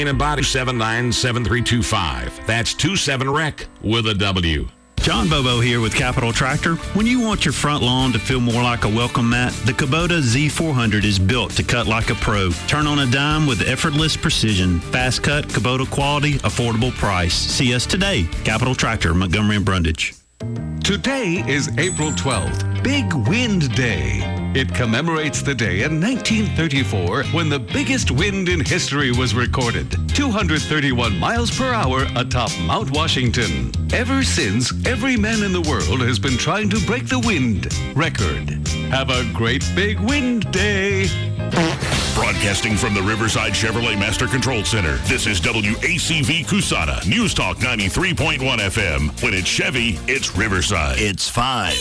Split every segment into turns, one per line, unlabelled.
and body 797-325. That's 27-REC with a W.
John Bobo here with Capital Tractor. When you want your front lawn to feel more like a welcome mat, the Kubota Z400 is built to cut like a pro. Turn on a dime with effortless precision. Fast cut, Kubota quality, affordable price. See us today. Capital Tractor, Montgomery and Brundage.
Today is April 12th, Big Wind Day. It commemorates the day in 1934 when the biggest wind in history was recorded, 231 miles per hour atop Mount Washington. Ever since, every man in the world has been trying to break the wind record. Have a great Big Wind Day.
Broadcasting from the Riverside Chevrolet Master Control Center, this is WACV Cusana, News Talk 93.1 FM. When it's Chevy, it's Riverside.
It's 5.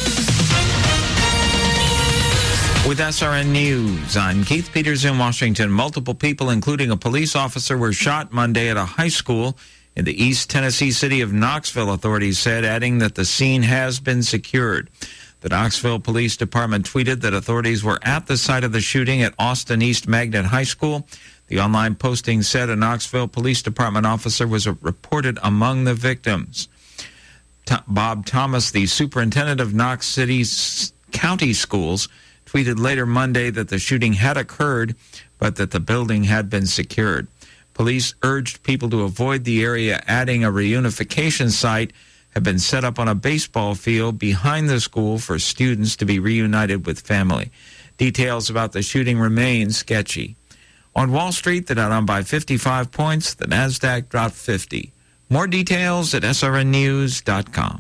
With SRN News, I'm Keith Peters in Washington. Multiple people, including a police officer, were shot Monday at a high school in the East Tennessee city of Knoxville, authorities said, adding that the scene has been secured. The Knoxville Police Department tweeted that authorities were at the site of the shooting at Austin East Magnet High School. The online posting said a Knoxville Police Department officer was reported among the victims. Bob Thomas, the superintendent of Knox City's county schools, tweeted later Monday that the shooting had occurred, but that the building had been secured. Police urged people to avoid the area, adding a reunification site had been set up on a baseball field behind the school for students to be reunited with family. Details about the shooting remain sketchy. On Wall Street, the Dow down by 55 points. The Nasdaq dropped 50. More details at srnnews.com.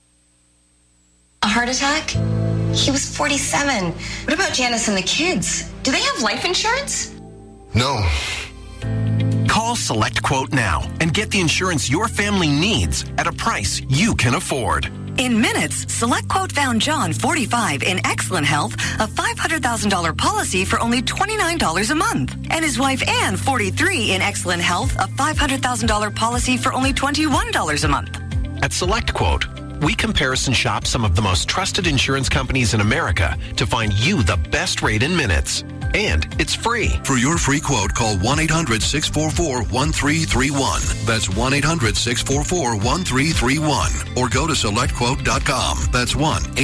A heart attack? He was 47. What about Janice and the kids? Do they have life insurance?
No.
Call SelectQuote now and get the insurance your family needs at a price you can afford.
In minutes, SelectQuote found John, 45, in excellent health, a $500,000 policy for only $29 a month. And his wife, Ann, 43, in excellent health, a $500,000 policy for only $21 a month.
At SelectQuote, we comparison shop some of the most trusted insurance companies in America to find you the best rate in minutes. And it's free.
For your free quote, call 1-800-644-1331. That's 1-800-644-1331. Or go to SelectQuote.com. That's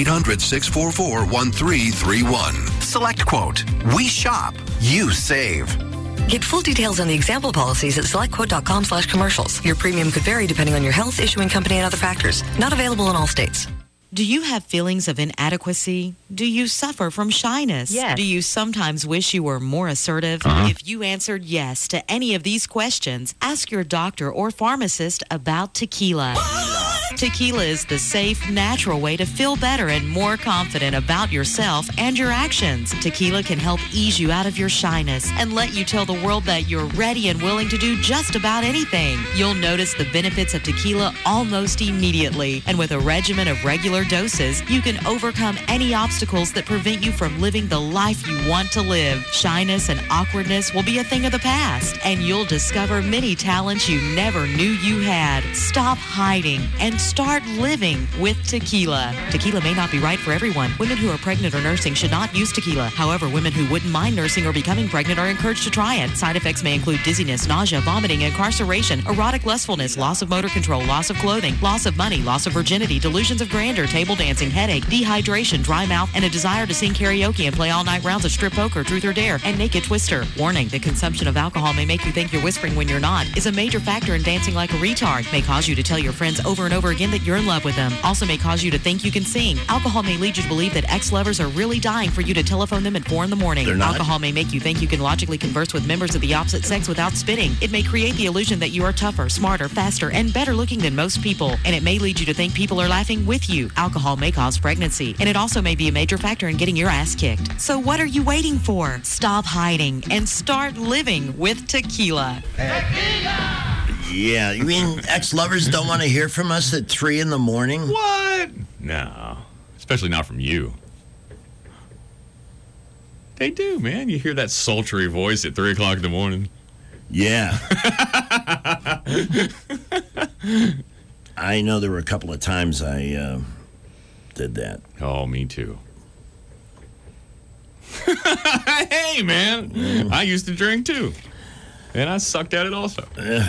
1-800-644-1331.
SelectQuote. We shop. You save.
Get full details on the example policies at SelectQuote.com/commercials. Your premium could vary depending on your health, issuing company, and other factors. Not available in all states.
Do you have feelings of inadequacy? Do you suffer from shyness?
Yes.
Do you sometimes wish you were more assertive? If you answered yes to any of these questions, ask your doctor or pharmacist about tequila. Tequila is the safe, natural way to feel better and more confident about yourself and your actions. Tequila can help ease you out of your shyness and let you tell the world that you're ready and willing to do just about anything. You'll notice the benefits of tequila almost immediately. And with a regimen of regular doses, you can overcome any obstacles that prevent you from living the life you want to live. Shyness and awkwardness will be a thing of the past, and you'll discover many talents you never knew you had. Stop hiding and start living with tequila. Tequila may not be right for everyone. Women who are pregnant or nursing should not use tequila. However, women who wouldn't mind nursing or becoming pregnant are encouraged to try it. Side effects may include dizziness, nausea, vomiting, incarceration, erotic lustfulness, loss of motor control, loss of clothing, loss of money, loss of virginity, delusions of grandeur, table dancing, headache, dehydration, dry mouth, and a desire to sing karaoke and play all-night rounds of strip poker, truth or dare, and naked twister. Warning, the consumption of alcohol may make you think you're whispering when you're not, is a major factor in dancing like a retard, may cause you to tell your friends over and over again that you're in love with them, also may cause you to think you can sing. Alcohol may lead you to believe that ex-lovers are really dying for you to telephone them at 4 in the morning.
They're not.
Alcohol may make you think you can logically converse with members of the opposite sex without spitting. It may create the illusion that you are tougher, smarter, faster, and better looking than most people, and it may lead you to think people are laughing with you. Alcohol may cause pregnancy, and it also may be a major factor in getting your ass kicked. So what are you waiting for? Stop hiding and start living with tequila.
Yeah, you mean ex-lovers don't want to hear from us at 3 in the morning?
What? No, especially not from you. They do, man. You hear that sultry voice at 3 o'clock in the morning.
Yeah. I know there were a couple of times I did that.
Oh, me too. Hey, man. I used to drink too. And I sucked at it also.
No,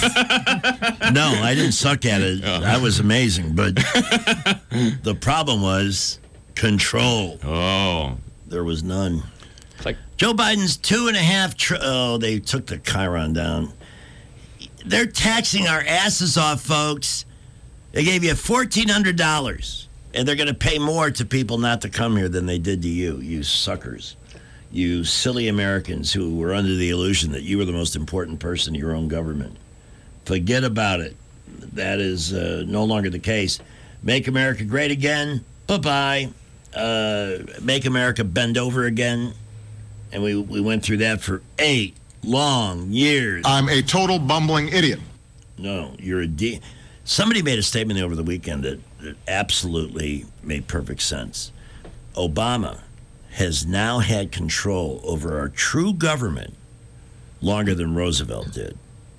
I didn't suck at it. I was amazing. But the problem was control.
Oh.
There was none.
It's like
Joe Biden's 2.5 they took the Chiron down. They're taxing our asses off, folks. They gave you $1,400, and they're going to pay more to people not to come here than they did to you suckers. You silly Americans who were under the illusion that you were the most important person in your own government. Forget about it. That is no longer the case. Make America great again. Bye-bye. Make America bend over again. And we went through that for 8 long years.
I'm a total bumbling idiot.
No, you're Somebody made a statement over the weekend that absolutely made perfect sense. Obama has now had control over our true government longer than Roosevelt did.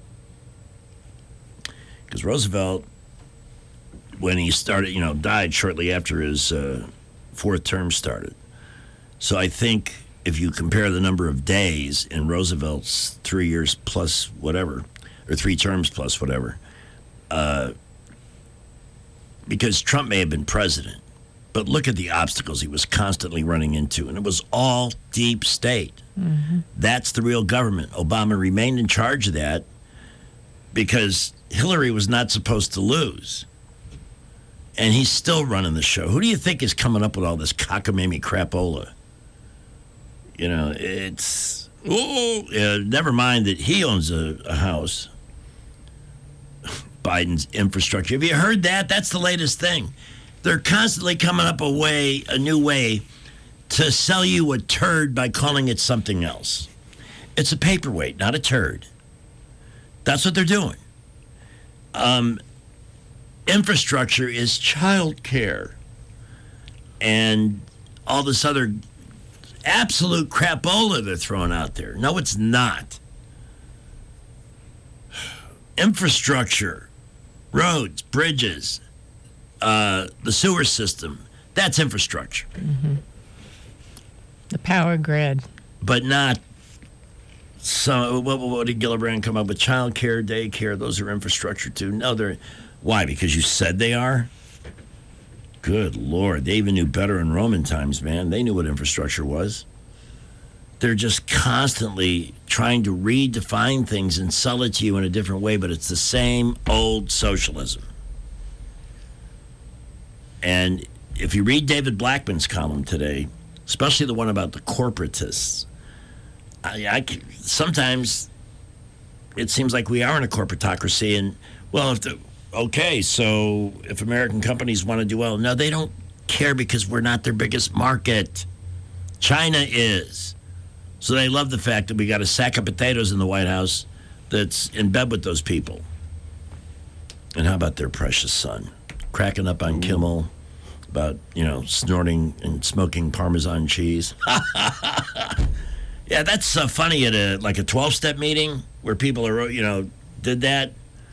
Because Roosevelt, when he started, died shortly after his fourth term started. So I think if you compare the number of days in Roosevelt's 3 years plus whatever, or 3 terms plus whatever, because Trump may have been president, but look at the obstacles he was constantly running into, and it was all deep state. Mm-hmm. That's the real government. Obama remained in charge of that because Hillary was not supposed to lose. And he's still running the show. Who do you think is coming up with all this cockamamie crapola? It's... never mind that he owns a house. Biden's infrastructure. Have you heard that? That's the latest thing. They're constantly coming up a new way to sell you a turd by calling it something else. It's a paperweight, not a turd. That's what they're doing. Infrastructure is child care and all this other absolute crapola they're throwing out there. No, it's not. Infrastructure, roads, bridges, the sewer system, that's infrastructure.
Mm-hmm. The power grid.
But not, so what did Gillibrand come up with? Child care, daycare, those are infrastructure too. No, they're, why? Because you said they are? Good Lord, they even knew better in Roman times, man. They knew what infrastructure was. They're just constantly trying to redefine things and sell it to you in a different way, but it's the same old socialism. And if you read David Blackman's column today, especially the one about the corporatists, sometimes it seems like we are in a corporatocracy. And, well, so if American companies want to do well, no, they don't care because we're not their biggest market. China is. So they love the fact that we got a sack of potatoes in the White House that's in bed with those people. And how about their precious son? Cracking up on Kimmel about, snorting and smoking Parmesan cheese. Yeah, that's funny at a 12-step meeting where people are, did that.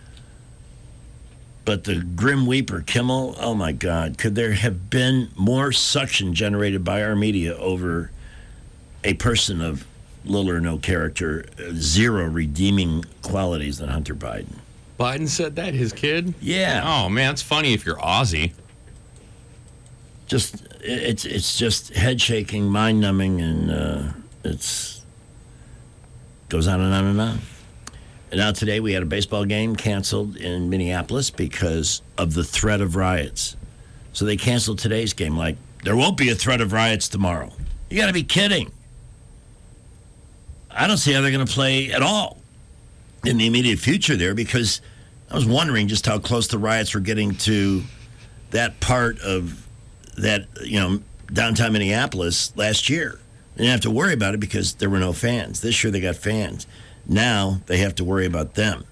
But the Grim Reaper, Kimmel, oh my God, could there have been more suction generated by our media over a person of little or no character, zero redeeming qualities than Hunter Biden?
Biden said that, his kid?
Yeah.
Oh, man, it's funny if you're Aussie.
It's just head-shaking, mind-numbing, and it's goes on and on and on. And now today we had a baseball game canceled in Minneapolis because of the threat of riots. So they canceled today's game like, there won't be a threat of riots tomorrow. You got to be kidding. I don't see how they're going to play at all in the immediate future there, because I was wondering just how close the riots were getting to that part of that, downtown Minneapolis last year. They didn't have to worry about it because there were no fans. This year they got fans. Now they have to worry about them.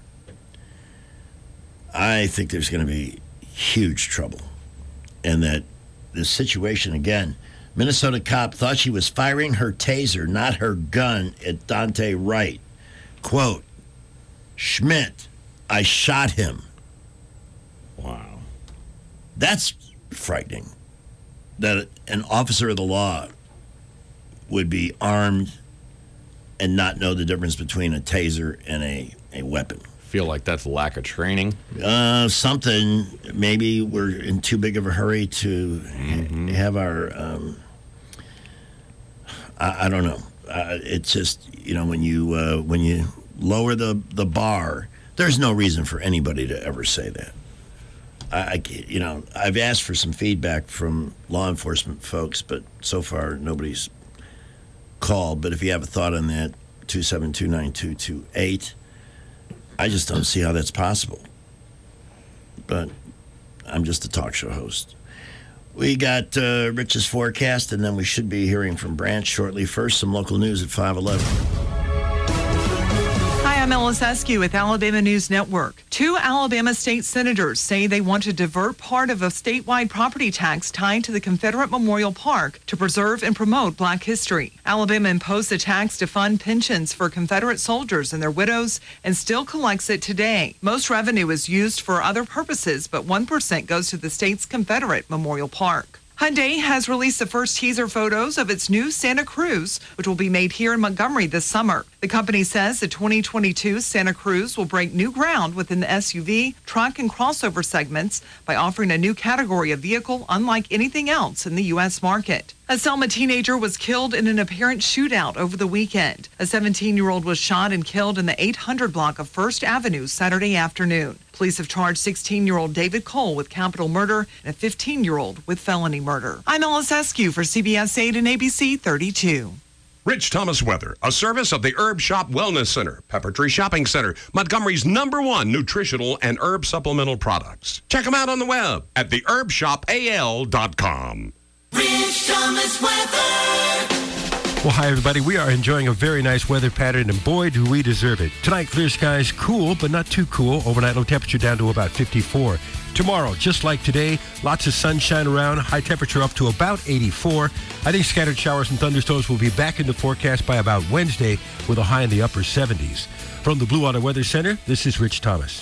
I think there's going to be huge trouble. And that this situation, again, Minnesota cop thought she was firing her taser, not her gun, at Dante Wright. Quote, Schmidt, I shot him.
Wow.
That's frightening. That an officer of the law would be armed and not know the difference between a taser and a weapon.
Feel like that's lack of training?
Something. Maybe we're in too big of a hurry to have our... I don't know. It's just, when you lower the bar, there's no reason for anybody to ever say that. I've asked for some feedback from law enforcement folks, but so far nobody's called. But if you have a thought on that, 272-9228, I just don't see how that's possible. But I'm just a talk show host. We got Rich's forecast, and then we should be hearing from Branch shortly. First, some local news at 5:11.
Hi, I'm Ellis Eskew with Alabama News Network. 2 Alabama state senators say they want to divert part of a statewide property tax tied to the Confederate Memorial Park to preserve and promote Black history. Alabama imposed the tax to fund pensions for Confederate soldiers and their widows and still collects it today. Most revenue is used for other purposes, but 1% goes to the state's Confederate Memorial Park. Hyundai has released the first teaser photos of its new Santa Cruz, which will be made here in Montgomery this summer. The company says the 2022 Santa Cruz will break new ground within the SUV, truck, and crossover segments by offering a new category of vehicle unlike anything else in the U.S. market. A Selma teenager was killed in an apparent shootout over the weekend. A 17-year-old was shot and killed in the 800 block of First Avenue Saturday afternoon. Police have charged 16-year-old David Cole with capital murder and a 15-year-old with felony murder. I'm Ellis Eskew for CBS 8 and ABC 32.
Rich Thomas Weather, a service of the Herb Shop Wellness Center, Pepper Tree Shopping Center, Montgomery's #1 nutritional and herb supplemental products. Check them out on the web at theherbshopal.com.
Rich Thomas Weather.
Well, hi, everybody. We are enjoying a very nice weather pattern, and boy, do we deserve it. Tonight, clear skies, cool, but not too cool. Overnight low temperature down to about 54. Tomorrow, just like today, lots of sunshine around, high temperature up to about 84. I think scattered showers and thunderstorms will be back in the forecast by about Wednesday with a high in the upper 70s. From the Blue Water Weather Center, this is Rich Thomas.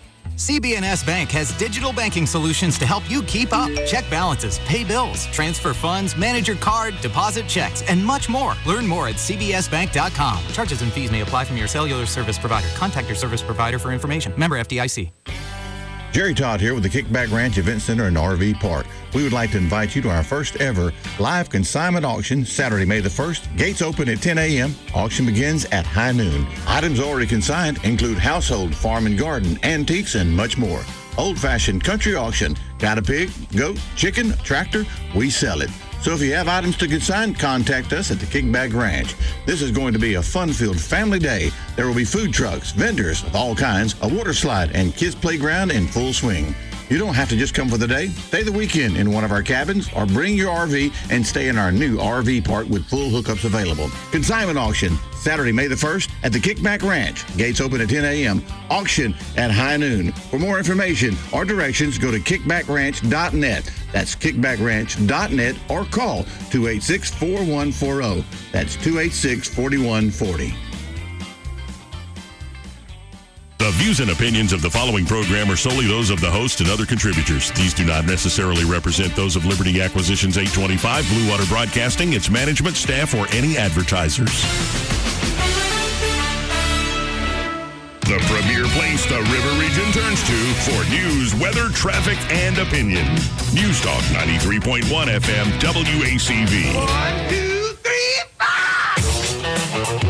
CB&S Bank has digital banking solutions to help you keep up. Check balances, pay bills, transfer funds, manage your card, deposit checks, and much more. Learn more at cbsbank.com. Charges and fees may apply from your cellular service provider. Contact your service provider for information. Member FDIC.
Jerry Todd here with the Kickback Ranch Event Center and RV Park. We would like to invite you to our first ever live consignment auction Saturday, May the 1st. Gates open at 10 a.m. Auction begins at high noon. Items already consigned include household, farm and garden, antiques, and much more. Old-fashioned country auction. Got a pig, goat, chicken, tractor? We sell it. So if you have items to consign, contact us at the Kickback Ranch. This is going to be a fun-filled family day. There will be food trucks, vendors of all kinds, a water slide, and kids' playground in full swing. You don't have to just come for the day. Stay the weekend in one of our cabins or bring your RV and stay in our new RV park with full hookups available. Consignment auction, Saturday, May the 1st at the Kickback Ranch. Gates open at 10 a.m. Auction at high noon. For more information or directions, go to kickbackranch.net. That's kickbackranch.net or call 286-4140. That's 286-4140.
The views and opinions of the following program are solely those of the host and other contributors. These do not necessarily represent those of Liberty Acquisitions 825, Blue Water Broadcasting, its management, staff, or any advertisers. The premier place the River Region turns to for news, weather, traffic, and opinion. News Talk 93.1 FM, WACV.
1, 2, 3, 4.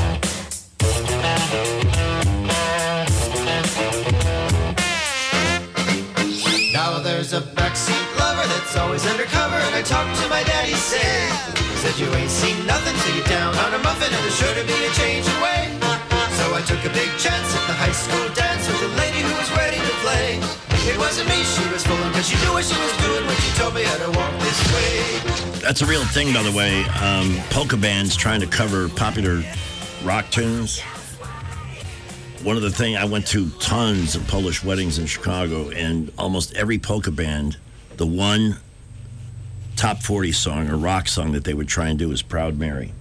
Now there's a backseat lover that's always undercover, and I talked to my daddy, said you ain't seen nothing till you're down on a muffin, and there's sure to be a change of way. So I took a big chance at the high school dance with a lady who was ready to play. It wasn't me she was fooling, because she knew what she was doing when she told me how to walk this way.
That's a real thing, by the way. Polka bands trying to cover popular rock tunes. One of the things, I went to tons of Polish weddings in Chicago, and almost every polka band, the one top 40 song or rock song that they would try and do is Proud Mary.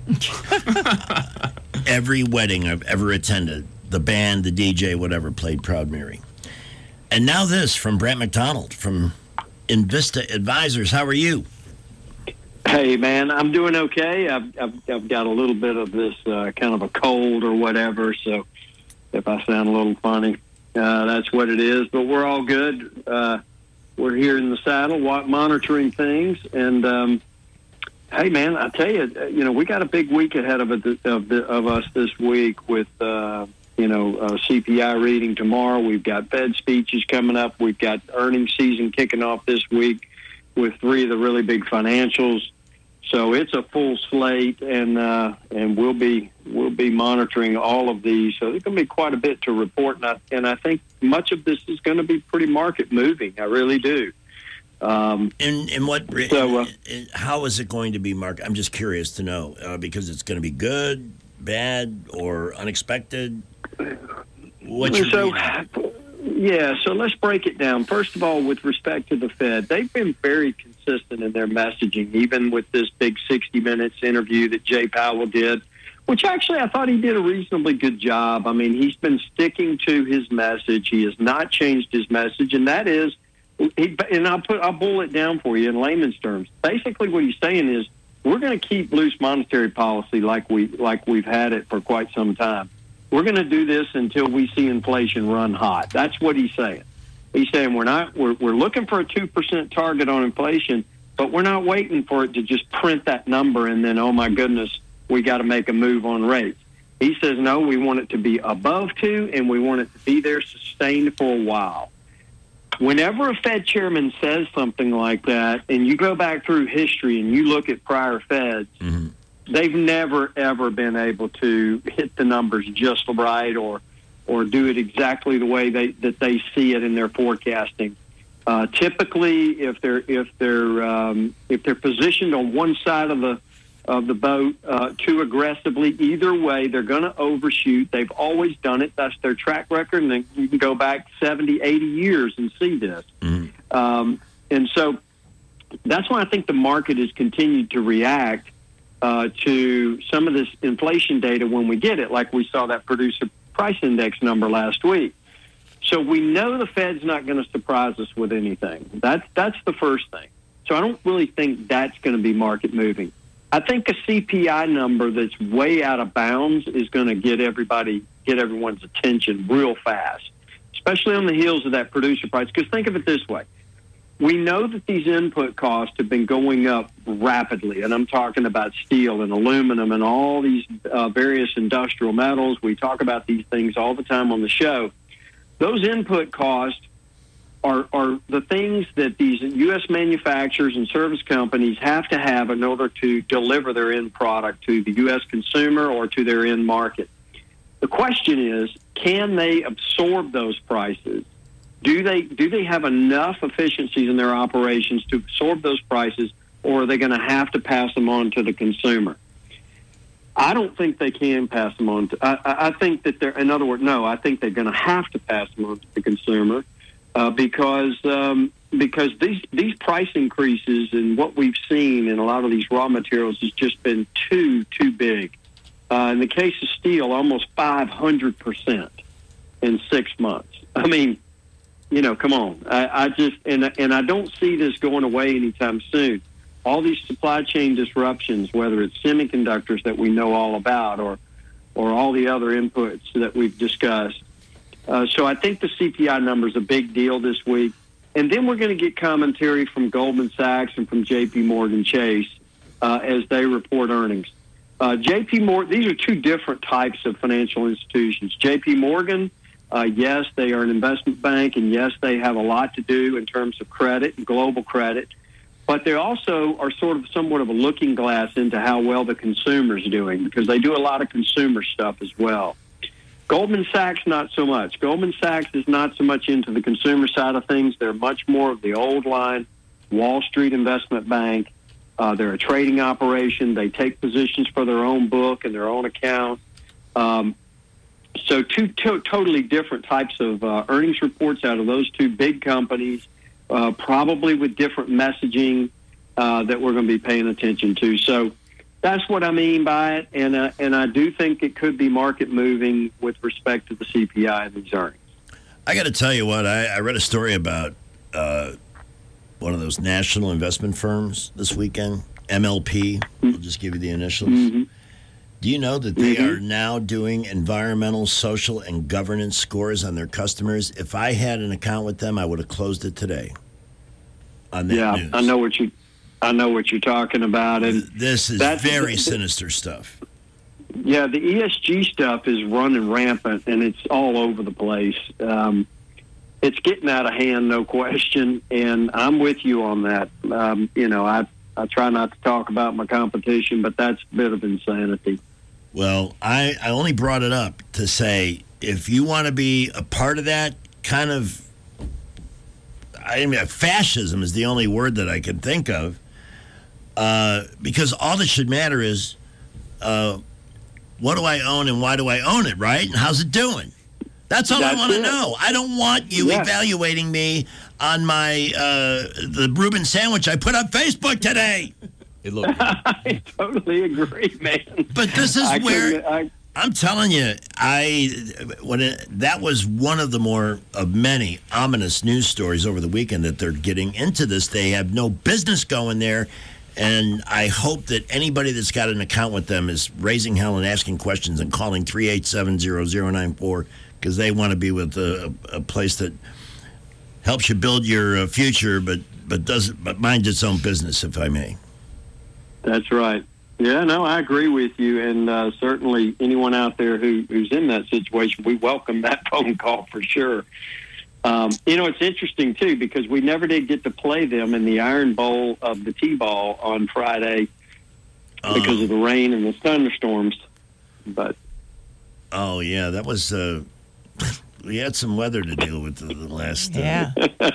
Every wedding I've ever attended, the band, the DJ, whatever, played Proud Mary. And now this from Brant McDonald from Invista Advisors. How are you?
Hey, man, I'm doing okay. I've got a little bit of this kind of a cold or whatever, so if I sound a little funny, that's what it is. But we're all good. We're here in the saddle, monitoring things, and hey, man, I tell you, we got a big week ahead of us this week with CPI reading tomorrow. We've got Fed speeches coming up. We've got earnings season kicking off this week with 3 of the really big financials. So it's a full slate, and we'll be monitoring all of these. So there's going to be quite a bit to report, and I think much of this is going to be pretty market moving. I really do.
How is it going to be market? I'm just curious to know because it's going to be good, bad, or unexpected.
So let's break it down. First of all, with respect to the Fed, they've been very consistent in their messaging, even with this big 60 Minutes interview that Jay Powell did, which actually I thought he did a reasonably good job. I mean, he's been sticking to his message. He has not changed his message, and that is, and I'll boil it down for you in layman's terms. Basically, what he's saying is we're going to keep loose monetary policy like we've had it for quite some time. We're going to do this until we see inflation run hot. That's what he's saying. He's saying we're looking for a 2% target on inflation, but we're not waiting for it to just print that number and then, oh my goodness, we got to make a move on rates. He says, no, we want it to be above 2, and we want it to be there sustained for a while. Whenever a Fed chairman says something like that, and you go back through history and you look at prior Feds, they've never, ever been able to hit the numbers just right or do it exactly the way that they see it in their forecasting. Typically, if they're positioned on one side of the boat too aggressively, either way, they're going to overshoot. They've always done it. That's their track record, and you can go back 70, 80 years and see this. And so that's why I think the market has continued to react to some of this inflation data when we get it, like we saw that producer price index number last week. So we know the Fed's not going to surprise us with anything. That's the first thing. So I don't really think that's going to be market moving. I think a CPI number that's way out of bounds is going to get everyone's attention real fast, especially on the heels of that producer price. Because think of it this way. We know that these input costs have been going up rapidly, and I'm talking about steel and aluminum and all these various industrial metals. We talk about these things all the time on the show. Those input costs are the things that these U.S. manufacturers and service companies have to have in order to deliver their end product to the U.S. consumer or to their end market. The question is, can they absorb those prices? Do they have enough efficiencies in their operations to absorb those prices, or are they going to have to pass them on to the consumer? I don't think they can pass them on. I think that they're, in other words, no, I think they're going to have to pass them on to the consumer because these price increases and what we've seen in a lot of these raw materials has just been too big. In the case of steel, almost 500% in 6 months. I mean, come on. I just and I don't see this going away anytime soon. All these supply chain disruptions, whether it's semiconductors that we know all about or all the other inputs that we've discussed. So I think the CPI number is a big deal this week. And then we're going to get commentary from Goldman Sachs and from J.P. Morgan Chase as they report earnings. J.P. Morgan, these are two different types of financial institutions. J.P. Morgan, yes, they are an investment bank, and yes, they have a lot to do in terms of credit and global credit. But they also are somewhat of a looking glass into how well the consumer's doing because they do a lot of consumer stuff as well. Goldman Sachs, not so much. Goldman Sachs is not so much into the consumer side of things. They're much more of the old line Wall Street investment bank. They're a trading operation. They take positions for their own book and their own account. So two totally different types of earnings reports out of those two big companies. Probably with different messaging that we're going to be paying attention to. So that's what I mean by it, and I do think it could be market moving with respect to the CPI and these earnings.
I got to tell you what, I read a story about one of those national investment firms this weekend, MLP. I'll just give you the initials.
Mm-hmm.
Do you know that they are now doing environmental, social, and governance scores on their customers? If I had an account with them, I would have closed it today. On that news.
I know what you're talking about, and
this is very sinister stuff.
Yeah, the ESG stuff is running rampant, and it's all over the place. It's getting out of hand, no question, and I'm with you on that. I try not to talk about my competition, but that's a bit of insanity.
Well, I only brought it up to say, if you want to be a part of that kind of, fascism is the only word that I can think of, because all that should matter is, what do I own and why do I own it, right? And how's it doing? That's all I want to know. I don't want you evaluating me on my the Reuben sandwich I put on Facebook today.
It looked.
I totally agree, man.
But this is I'm telling you, that was one of the many ominous news stories over the weekend that they're getting into this. They have no business going there. And I hope that anybody that's got an account with them is raising hell and asking questions and calling 387-0094 because they want to be with a place that helps you build your future, but minds its own business, if I may.
That's right. Yeah, no, I agree with you, and certainly anyone out there who's in that situation, we welcome that phone call for sure. It's interesting, too, because we never did get to play them in the Iron Bowl of the T-ball on Friday because of the rain and the thunderstorms. But
oh, yeah, that was we had some weather to deal with the last
Yeah.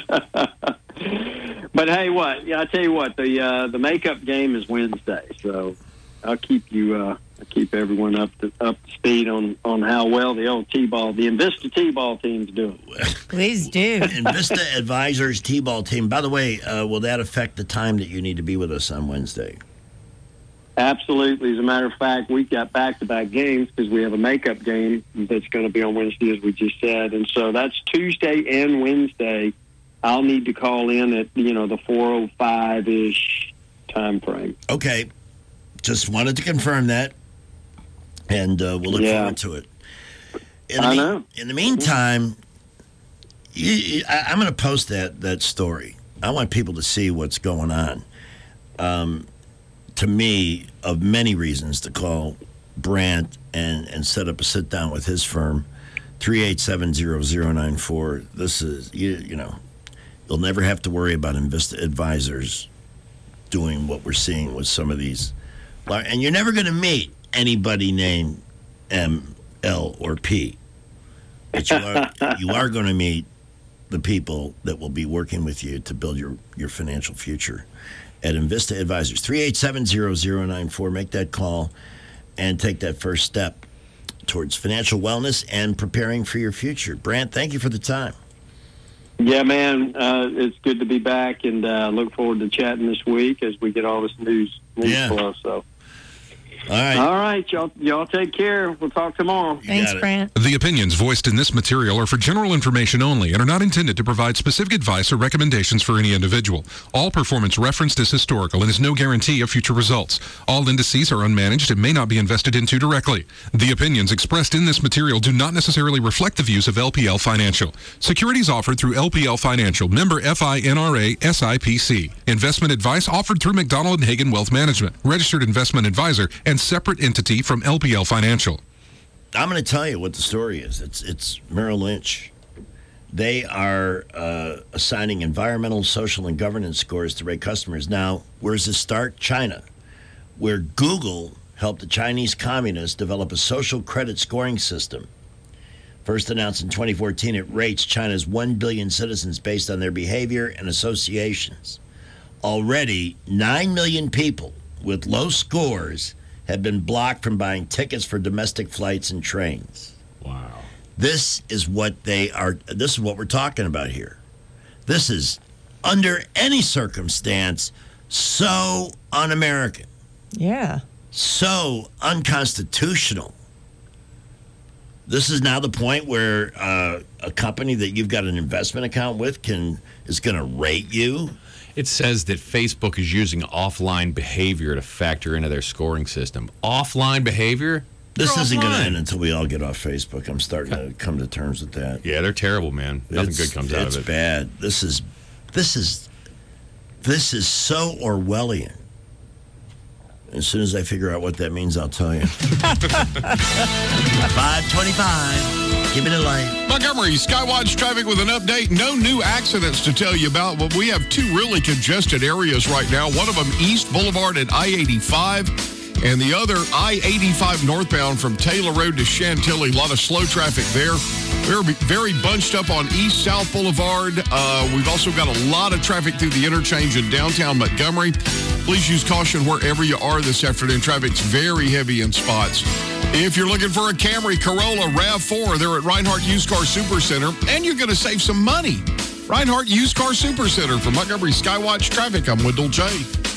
But hey, what? Yeah, I tell you what, the makeup game is Wednesday, so I'll keep everyone up to speed on how well the old T-ball, the Invista T-ball team's doing.
Please do.
Invista Advisors T-ball team. By the way, will that affect the time that you need to be with us on Wednesday?
Absolutely. As a matter of fact, we've got back-to-back games because we have a makeup game that's going to be on Wednesday, as we just said. And so that's Tuesday and Wednesday. I'll need to call in at, the 4:05-ish time frame.
Okay. Just wanted to confirm that. And we'll look forward to it. In the meantime, I'm going to post that story. I want people to see what's going on. To me, of many reasons to call Brandt and set up a sit-down with his firm, 387-0094. This is, you'll never have to worry about Invista Advisors doing what we're seeing with some of these. And you're never going to meet anybody named M, L, or P. But you are going to meet the people that will be working with you to build your financial future. At Invista Advisors, 387-0094. Make that call and take that first step towards financial wellness and preparing for your future. Brandt, thank you for the time.
Yeah, man, it's good to be back, and look forward to chatting this week as we get all this news flow. So. All right, y'all take care. We'll talk tomorrow.
Thanks, Brandt.
The opinions voiced in this material are for general information only and are not intended to provide specific advice or recommendations for any individual. All performance referenced is historical and is no guarantee of future results. All indices are unmanaged and may not be invested into directly. The opinions expressed in this material do not necessarily reflect the views of LPL Financial. Securities offered through LPL Financial, member FINRA SIPC. Investment advice offered through McDonald & Hagen Wealth Management, registered investment advisor, and separate entity from LPL Financial.
I'm going to tell you what the story is. It's Merrill Lynch. They are assigning environmental, social, and governance scores to rate customers. Now, where's this start? China, where Google helped the Chinese communists develop a social credit scoring system. First announced in 2014, it rates China's 1 billion citizens based on their behavior and associations. Already, 9 million people with low scores have been blocked from buying tickets for domestic flights and trains.
Wow.
This is what we're talking about here. This is, under any circumstance, so un-American.
Yeah.
So unconstitutional. This is now the point where a company that you've got an investment account with is going to rate you.
It says that Facebook is using offline behavior to factor into their scoring system. Offline behavior?
This
They're
isn't going to
offline.
end until we all get off Facebook. I'm starting to come to terms with that.
Yeah, they're terrible, man. Nothing good comes out of it.
It's bad. This is so Orwellian. As soon as I figure out what that means, I'll tell you. 525. Give it a light.
Montgomery, Skywatch traffic with an update. No new accidents to tell you about, but we have two really congested areas right now. One of them, East Boulevard at I-85. And the other, I-85 northbound from Taylor Road to Chantilly. A lot of slow traffic there. We're very bunched up on East-South Boulevard. We've also got a lot of traffic through the interchange in downtown Montgomery. Please use caution wherever you are this afternoon. Traffic's very heavy in spots. If you're looking for a Camry, Corolla, RAV4, they're at Reinhardt Used Car Supercenter, and you're going to save some money. Reinhardt Used Car Supercenter. For Montgomery Skywatch Traffic, I'm Wendell J.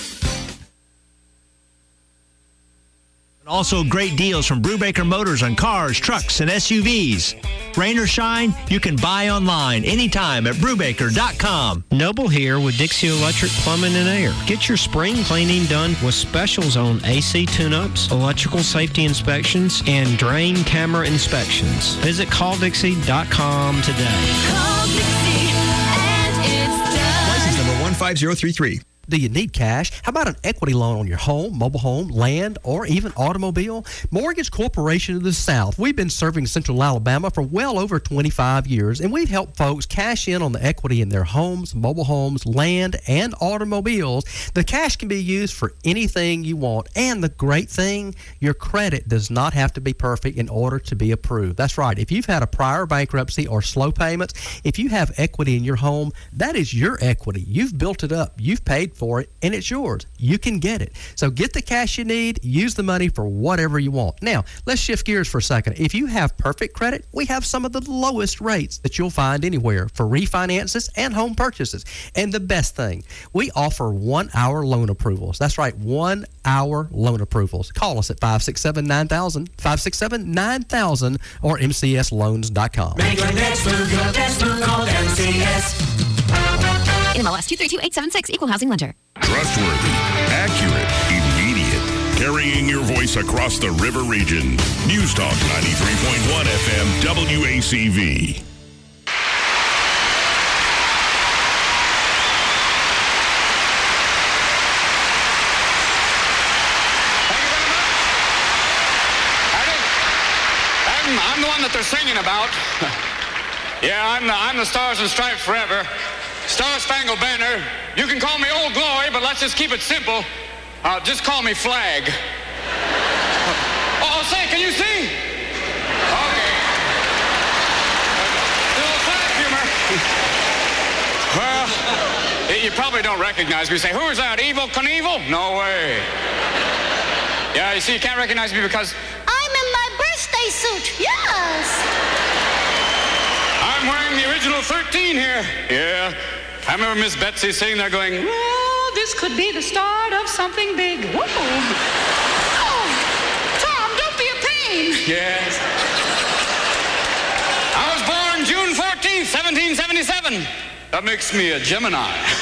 Also, great deals from Brubaker Motors on cars, trucks, and SUVs. Rain or shine, you can buy online anytime at Brubaker.com.
Noble here with Dixie Electric Plumbing and Air. Get your spring cleaning done with specials on AC tune-ups, electrical safety inspections, and drain camera inspections. Visit calldixie.com today.
Call Dixie and it's done.
License number 15033.
Do you need cash? How about an equity loan on your home, mobile home, land, or even automobile? Mortgage Corporation of the South. We've been serving Central Alabama for well over 25 years, and we've helped folks cash in on the equity in their homes, mobile homes, land, and automobiles. The cash can be used for anything you want, and the great thing, your credit does not have to be perfect in order to be approved. That's right. If you've had a prior bankruptcy or slow payments, if you have equity in your home, that is your equity. You've built it up. You've paid for it, and it's yours. You can get it. So get the cash you need, use the money for whatever you want. Now, let's shift gears for a second. If you have perfect credit, we have some of the lowest rates that you'll find anywhere for refinances and home purchases. And the best thing, we offer 1-hour loan approvals. That's right, 1-hour loan approvals. Call us at 567-9000, 567-9000, or mcsloans.com.
Make your next move your best move. Call MCS.
NMLS 232876, Equal Housing Lender.
Trustworthy, accurate, immediate. Carrying your voice across the river region. News Talk 93.1 FM WACV.
I'm the one that they're singing about. Yeah, I'm the Stars and Stripes forever. Star Spangled Banner. You can call me Old Glory, but let's just keep it simple. Just call me Flag. Oh, say, can you see? Okay. A little flag humor. Well, you probably don't recognize me. You say, who is that, Evel Knievel? No way. Yeah, you see, you can't recognize me because
I'm in my birthday suit. Yes.
I'm wearing the original 13 here. Yeah. I remember Miss Betsy sitting there going,
Well, this could be the start of something big. Whoa. Oh, Tom, don't be a pain.
yes. I was born June 14th, 1777. That makes me a Gemini.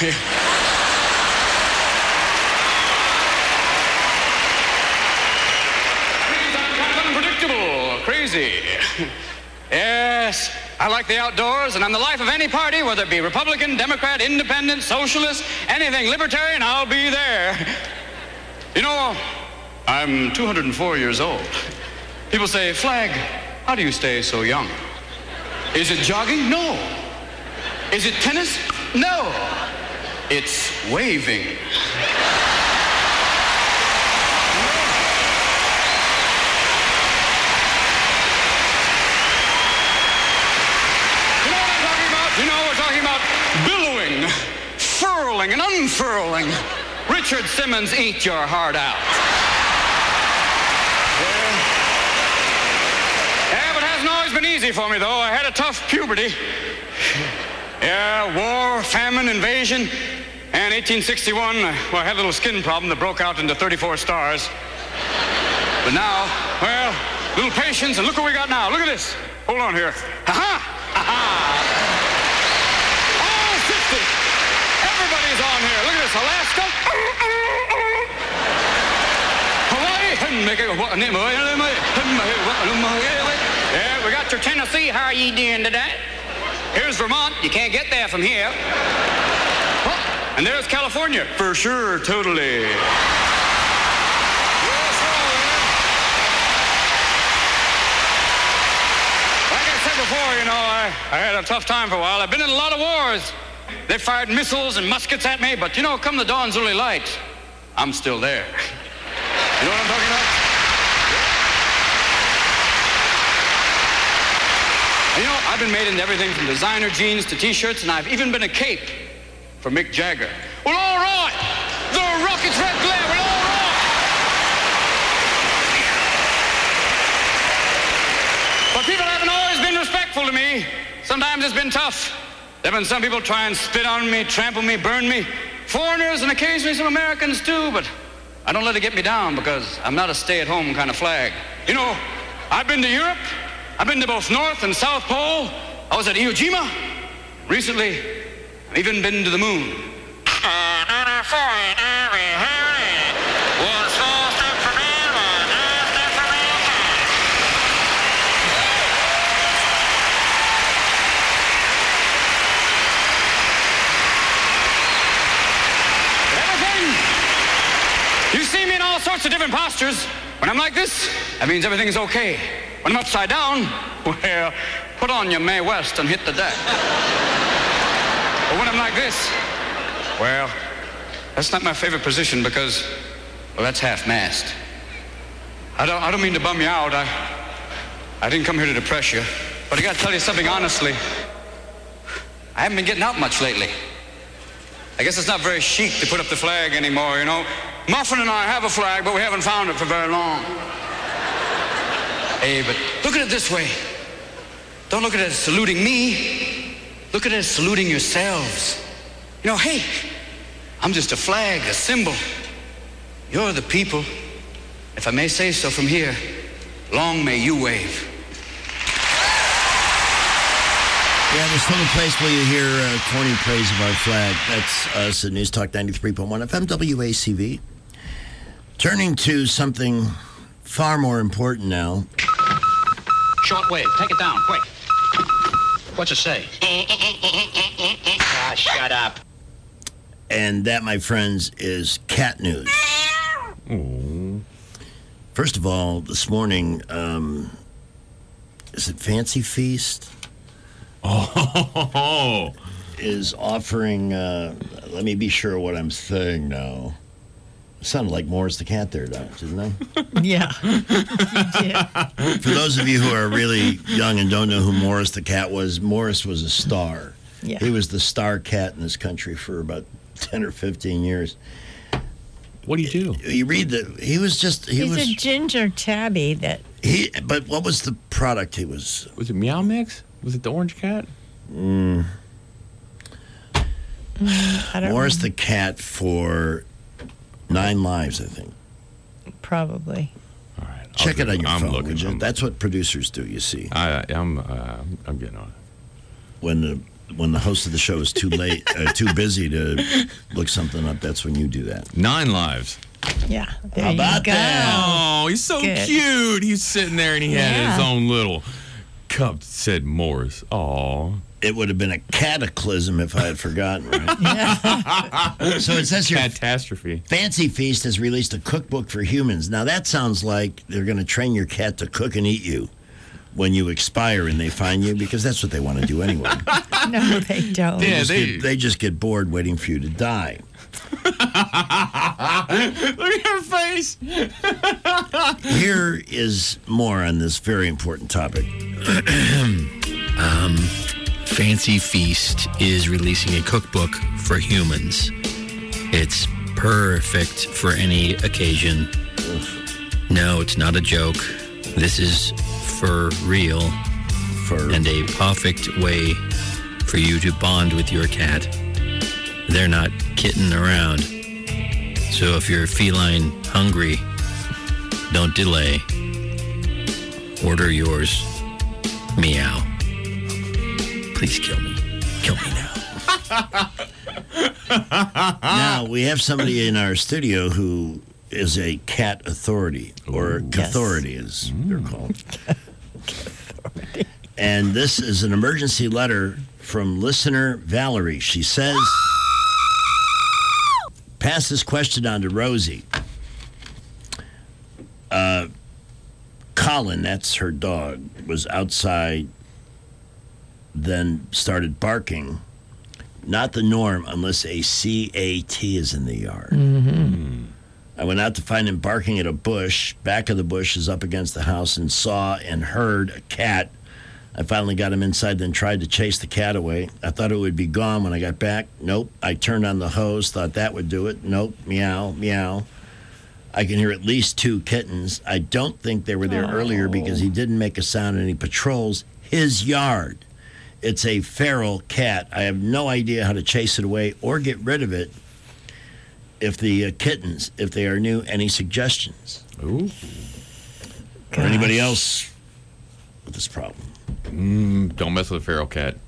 I'm unpredictable, crazy. Yes. I like the outdoors, and I'm the life of any party, whether it be Republican, Democrat, Independent, Socialist, anything libertarian, I'll be there. You know, I'm 204 years old. People say, Flag, how do you stay so young? Is it jogging? No. Is it tennis? No. It's waving. You know, we're talking about billowing, furling, and unfurling. Richard Simmons, eat your heart out. Yeah, but it hasn't always been easy for me, though. I had a tough puberty. Yeah, war, famine, invasion. And 1861, well, I had a little skin problem that broke out into 34 stars. But now, well, little patience, and look what we got now. Look at this. Hold on here. Ha-ha! Ha-ha! Everybody's on here. Look Yeah, we got your Tennessee. How are you doing today? Here's Vermont. You can't get there from here. Oh, and there's California. For sure, totally. Like I said before, I had a tough time for a while. I've been in a lot of wars. They fired missiles and muskets at me, but come the dawn's early light, I'm still there. You know what I'm talking about? And I've been made into everything from designer jeans to T-shirts, and I've even been a cape for Mick Jagger. Well, all right. The Rockets' red glare. Well, all right. But people haven't always been respectful to me. Sometimes it's been tough. There have been some people try and spit on me, trample me, burn me. Foreigners and occasionally some Americans too, but I don't let it get me down because I'm not a stay-at-home kind of flag. I've been to Europe. I've been to both North and South Pole. I was at Iwo Jima. Recently, I've even been to the moon. You see me in all sorts of different postures. When I'm like this, that means everything's okay. When I'm upside down, well, put on your Mae West and hit the deck. But when I'm like this, well, that's not my favorite position because, that's half-mast. I don't mean to bum you out. I didn't come here to depress you. But I got to tell you something honestly. I haven't been getting out much lately. I guess it's not very chic to put up the flag anymore, Muffin and I have a flag, but we haven't found it for very long. Hey, but look at it this way. Don't look at it as saluting me. Look at it as saluting yourselves. Hey, I'm just a flag, a symbol. You're the people. If I may say so from here, long may you wave.
Yeah, there's still a place where you hear corny praise of our flag. That's us at News Talk 93.1 FM WACV. Turning to something far more important now.
Short wave. Take it down, quick. What's it say? Shut up.
And that, my friends, is cat news.
Ooh.
First of all, this morning, is it Fancy Feast?
Oh.
Is offering, let me be sure what I'm saying now. It sounded like Morris the cat there, didn't I?
Yeah, you did.
For those of you who are really young and don't know who Morris the cat was, Morris was a star.
Yeah.
He was the star cat in this country for about 10 or 15 years.
What do you do?
You read that he was
He's a ginger tabby that...
But what was the product he was?
Was it Meow Mix? Was it the orange cat?
I
don't
Morris
know.
the cat for 9 lives, I think.
Probably.
All right.
Check it on your phone,
looking.
would you? That's what producers do, you see.
I'm getting on it.
When the host of the show is too late, too busy to look something up, that's when you do that.
9 lives.
Yeah. There
How
you
about
go.
that?
Oh, he's so
Good.
cute. He's sitting there and he had his own little cup that said Morris. Aw.
It would have been a cataclysm if I had forgotten, right? So it says here,
Catastrophe.
Fancy Feast has released a cookbook for humans. Now that sounds like they're going to train your cat to cook and eat you when you expire and they find you, because that's what they want to do anyway.
No, they don't.
Yeah,
They just get bored waiting for you to die.
Look at her face.
Here is more on this very important topic.
Fancy Feast is releasing a cookbook for humans. It's perfect for any occasion. No, it's not a joke. This is for real. And a perfect way for you to bond with your cat. They're not kidding around. So if you're feline hungry, don't delay. Order yours. Meow. Please kill me. Kill me now.
Now, we have somebody in our studio who is a cat authority, or Cathority as they're called. And this is an emergency letter from listener Valerie. She says, pass this question on to Rosie. Colin, that's her dog, was outside, then started barking. Not the norm unless a CAT is in the yard. I went out to find him barking at a bush. Back of the bush is up against the house, and saw and heard a cat. I finally got him inside, then tried to chase the cat away. I thought it would be gone when I got back. Nope. I turned on the hose, thought that would do it. Nope. Meow, meow. I can hear at least 2 kittens. I don't think they were there earlier because he didn't make a sound and he patrols his yard. It's a feral cat. I have no idea how to chase it away or get rid of it. If the kittens, if they are new, any suggestions?
Ooh.
Or anybody else with this problem?
Don't mess with a feral cat.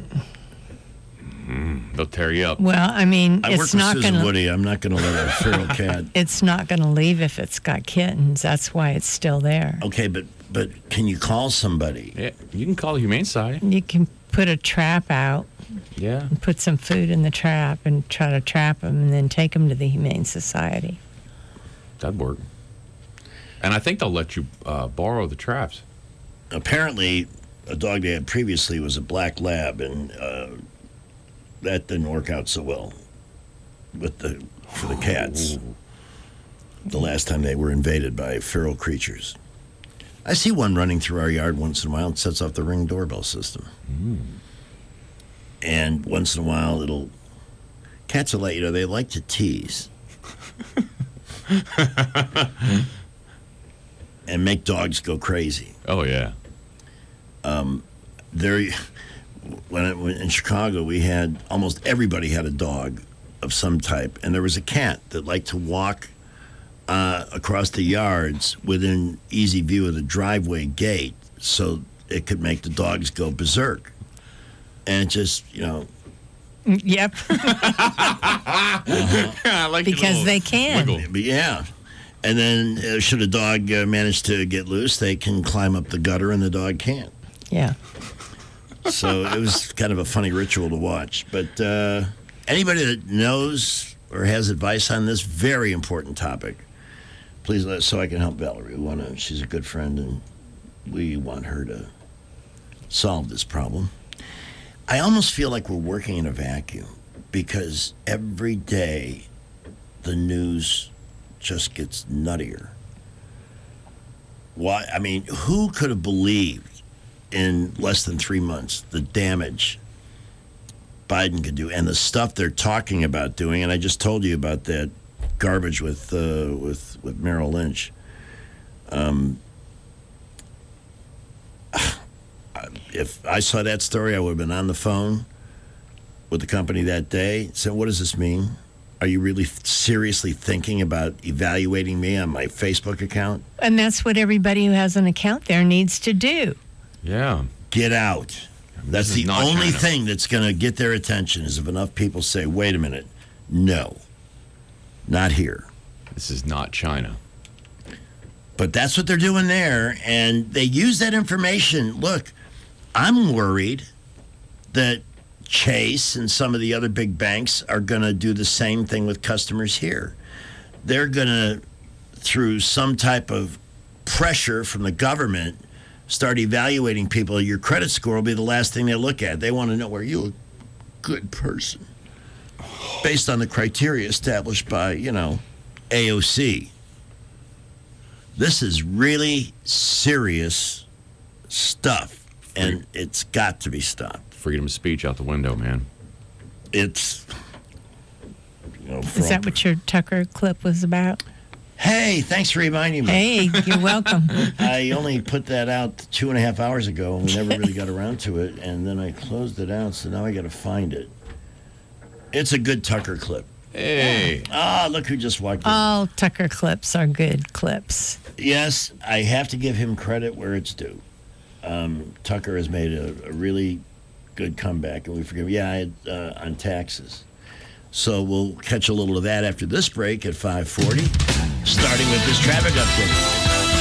They'll tear you up.
Well, I mean,
I work
it's
with
not
Susan
going to.
Woody. I'm not going to let a feral cat.
It's not going to leave if it's got kittens. That's why it's still there.
Okay, but can you call somebody?
Yeah, you can call the Humane Society.
You can put a trap out.
Yeah.
And put some food in the trap and try to trap them, and then take them to the Humane Society.
That'd work. And I think they'll let you borrow the traps.
Apparently, a dog they had previously was a black lab, and that didn't work out so well for the cats. The last time they were invaded by feral creatures. I see one running through our yard once in a while and sets off the Ring doorbell system. And once in a while, cats are like, they like to tease. And make dogs go crazy.
Oh, yeah.
When in Chicago, we had almost everybody had a dog of some type, and there was a cat that liked to walk across the yards within easy view of the driveway gate, so it could make the dogs go berserk. And just,
Yep.
I like
because they can.
Wiggle. Yeah. And then should a dog manage to get loose, they can climb up the gutter and the dog can't.
Yeah.
So it was kind of a funny ritual to watch. But anybody that knows or has advice on this very important topic, please let us so I can help Valerie. She's a good friend, and we want her to solve this problem. I almost feel like we're working in a vacuum because every day the news just gets nuttier. Why? I mean, who could have believed in less than 3 months the damage Biden could do and the stuff they're talking about doing? And I just told you about that garbage with Merrill Lynch. If I saw that story, I would have been on the phone with the company that day. Said, what does this mean? Are you really seriously thinking about evaluating me on my Facebook account?
And that's what everybody who has an account there needs to do.
Yeah.
Get out. That's the only thing that's going to get their attention is if enough people say, wait a minute, no, not here.
This is not China.
But that's what they're doing there, and they use that information. Look, I'm worried that Chase and some of the other big banks are going to do the same thing with customers here. They're going to, through some type of pressure from the government, start evaluating people. Your credit score will be the last thing they look at. They want to know, are you a good person? Based on the criteria established by, AOC. This is really serious stuff, and it's got to be stopped.
Freedom of speech out the window, man.
It's...
Is that what your Tucker clip was about?
Hey, thanks for reminding me.
Hey, you're welcome.
I only put that out 2.5 hours ago, and we never really got around to it, and then I closed it out, so now I got to find it. It's a good Tucker clip.
Hey.
Look who just walked in.
All Tucker clips are good clips.
Yes, I have to give him credit where it's due. Tucker has made a really good comeback, and we forgive on taxes. So we'll catch a little of that after this break at 5:40. starting with this traffic update.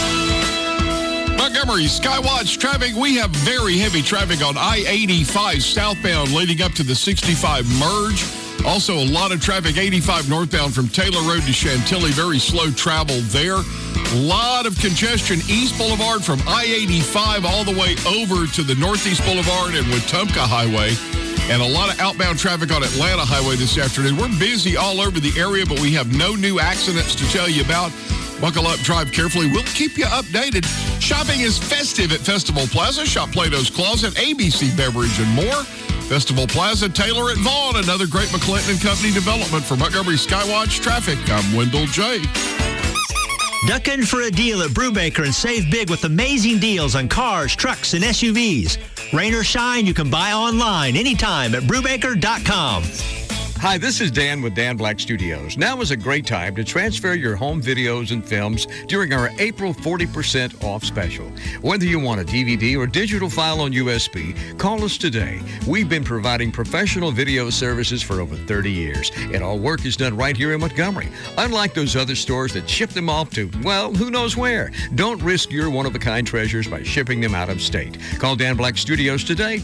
Montgomery Skywatch traffic. We have very heavy traffic on I-85 southbound leading up to the 65 merge. Also, a lot of traffic 85 northbound from Taylor Road to Chantilly. Very slow travel there. A lot of congestion East Boulevard from I-85 all the way over to the Northeast Boulevard and Wetumpka Highway. And a lot of outbound traffic on Atlanta Highway this afternoon. We're busy all over the area, but we have no new accidents to tell you about. Buckle up, drive carefully. We'll keep you updated. Shopping is festive at Festival Plaza. Shop Plato's Closet, ABC Beverage, and more. Festival Plaza, Taylor at Vaughn, another great McClinton & Company development. For Montgomery Skywatch Traffic, I'm Wendell J.
Duck in for a deal at Brubaker and save big with amazing deals on cars, trucks, and SUVs. Rain or shine, you can buy online anytime at Brubaker.com.
Hi, this is Dan with Dan Black Studios. Now is a great time to transfer your home videos and films during our April 40% off special. Whether you want a DVD or digital file on USB, call us today. We've been providing professional video services for over 30 years, and all work is done right here in Montgomery. Unlike those other stores that ship them off to, well, who knows where. Don't risk your one-of-a-kind treasures by shipping them out of state. Call Dan Black Studios today,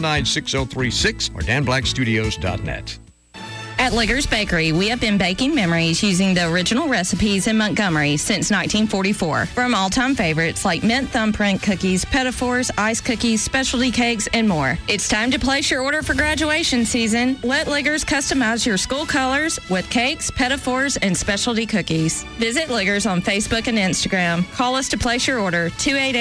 279-6036 or danblackstudios.net.
At Ligger's Bakery, we have been baking memories using the original recipes in Montgomery since 1944. From all-time favorites like mint thumbprint cookies, pettifores, ice cookies, specialty cakes, and more. It's time to place your order for graduation season. Let Ligger's customize your school colors with cakes, pettifores, and specialty cookies. Visit Ligger's on Facebook and Instagram. Call us to place your order,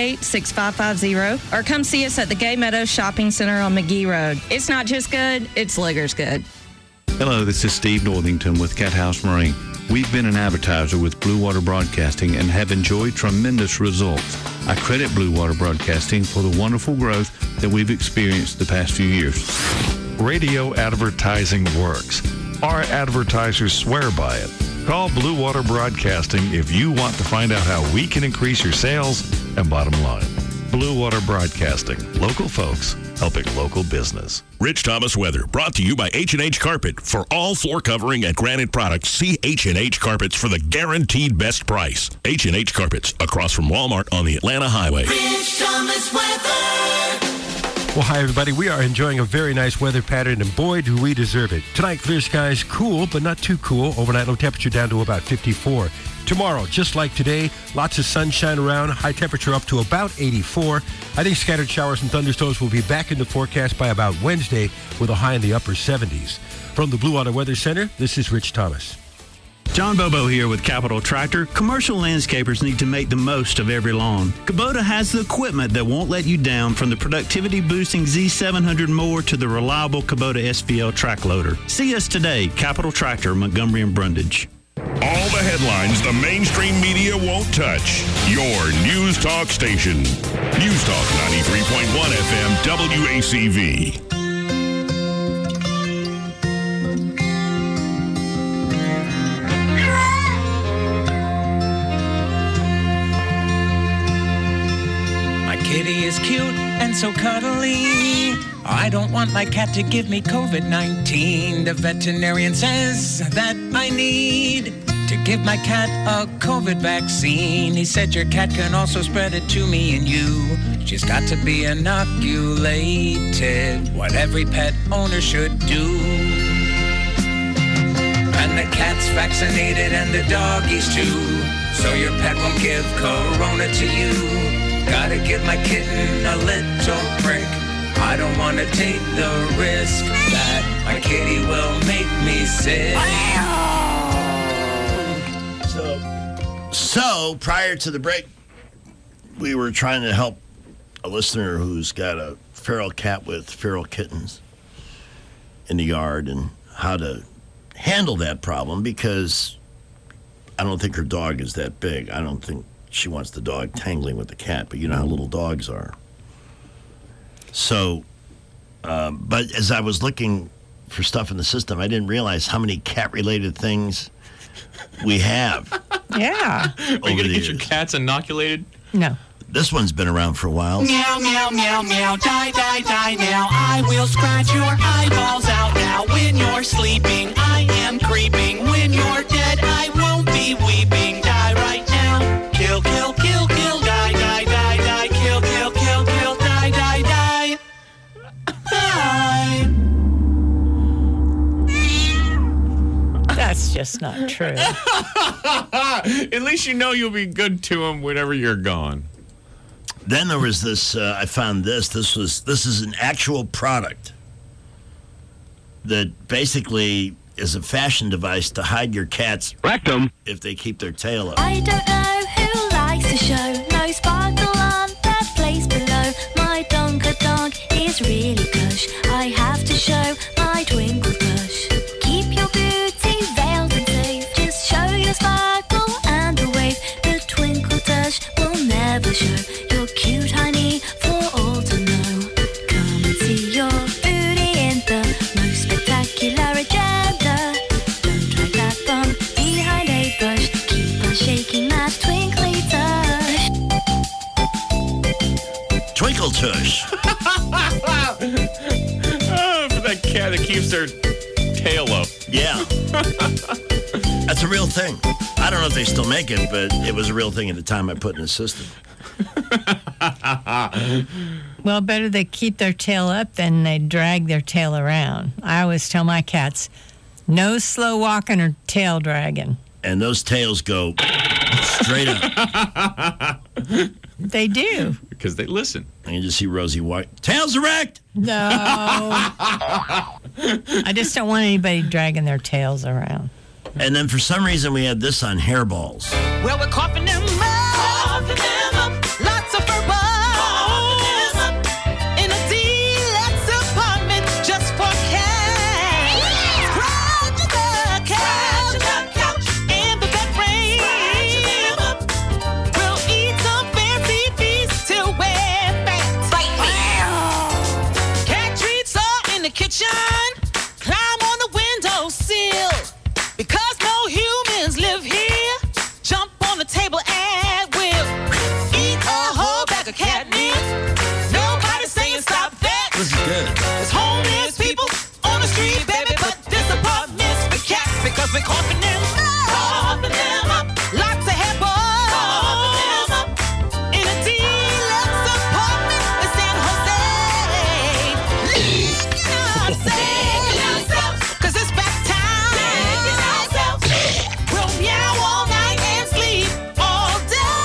288-6550, or come see us at the Gay Meadows Shopping Center on McGee Road. It's not just good, it's Ligger's good.
Hello, this is Steve Northington with Cat House Marine. We've been an advertiser with Blue Water Broadcasting and have enjoyed tremendous results. I credit Blue Water Broadcasting for the wonderful growth that we've experienced the past few years.
Radio advertising works. Our advertisers swear by it. Call Blue Water Broadcasting if you want to find out how we can increase your sales and bottom line. Blue Water Broadcasting. Local folks helping local business.
Rich Thomas weather brought to you by H&H Carpet. For all floor covering and granite products, see H&H Carpets for the guaranteed best price. H&H Carpets, across from Walmart on the Atlanta Highway.
Rich Thomas weather.
Well, hi, everybody. We are enjoying a very nice weather pattern, and boy, do we deserve it. Tonight, clear skies, cool, but not too cool. Overnight low temperature down to about 54. Tomorrow, just like today, lots of sunshine around, high temperature up to about 84. I think scattered showers and thunderstorms will be back in the forecast by about Wednesday with a high in the upper 70s. From the Blue Water Weather Center, this is Rich Thomas.
John Bobo here with Capital Tractor. Commercial landscapers need to make the most of every lawn. Kubota has the equipment that won't let you down, from the productivity-boosting Z700 mower to the reliable Kubota SVL track loader. See us today, Capital Tractor, Montgomery and Brundage.
All the headlines the mainstream media won't touch. Your News Talk station. News Talk 93.1 FM WACV.
Kitty is cute and so cuddly. I don't want my cat to give me COVID-19. The veterinarian says that I need to give my cat a COVID vaccine. He said your cat can also spread it to me and you. She's got to be inoculated, what every pet owner should do. And the cat's vaccinated and the doggies too, so your pet won't give corona to you. Gotta give my kitten a little prick. I don't want to take the risk that my kitty will make me sick.
So prior to the break, we were trying to help a listener who's got a feral cat with feral kittens in the yard and how to handle that problem, because I don't think her dog is that big. I don't think she wants the dog tangling with the cat, but you know how little dogs are. So, but as I was looking for stuff in the system, I didn't realize how many cat-related things we have.
Yeah.
Are you going to get your cats inoculated?
No.
This one's been around for a while.
Meow, meow, meow, meow, die, die, die now. I will scratch your eyeballs out now. When you're sleeping, I am creeping. When you're dead, I won't be weeping. Die right.
just not true.
At least you know you'll be good to them whenever you're gone.
Then there was this. I found this. This is an actual product that basically is a fashion device to hide your cat's rectum if they keep their tail up.
I don't know who likes to show. No sparkle on that place below. My donka-donk is really cush. I have to show my twinkle tush. Keep your beauty veiled and safe. Just show your sparkle and a wave. The twinkle tush will never show your cute honey for all to know. Come and see your beauty in the most spectacular agenda. Don't try that from behind a bush. Keep on shaking that twinkly tush.
Twinkle tush.
For that cat that keeps their tail up.
Yeah. That's a real thing. I don't know if they still make it, but it was a real thing at the time I put in the system.
Well, better they keep their tail up than they drag their tail around. I always tell my cats, no slow walking or tail dragging.
And those tails go straight up.
They do.
Because they listen.
And you just see Rosie White. Tails erect!
No. I just don't want anybody dragging their tails around.
And then for some reason we had this on hairballs.
Well, we're coughing them up. Lots of fur balls. In a deluxe apartment just for cats. Scratch the couch and the bed frame. We'll eat some fancy feasts till we're fat. Cat treats are in the kitchen. Climb on the windowsill. Because no humans live here, jump on the table at will. Eat a whole bag of catnip. Nobody's saying stop that.
This is good.
There's homeless people on the street, baby, but this apartment's for cats because we're coughing them up. Lots of hair balls. In a deluxe apartment in San Jose. Lick yourself, 'cause it's back time. We'll meow all night and sleep all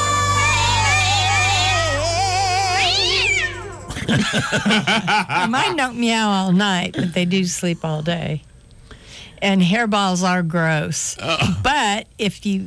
day.
Mine don't meow all night, but they do sleep all day. And hairballs are gross. But if you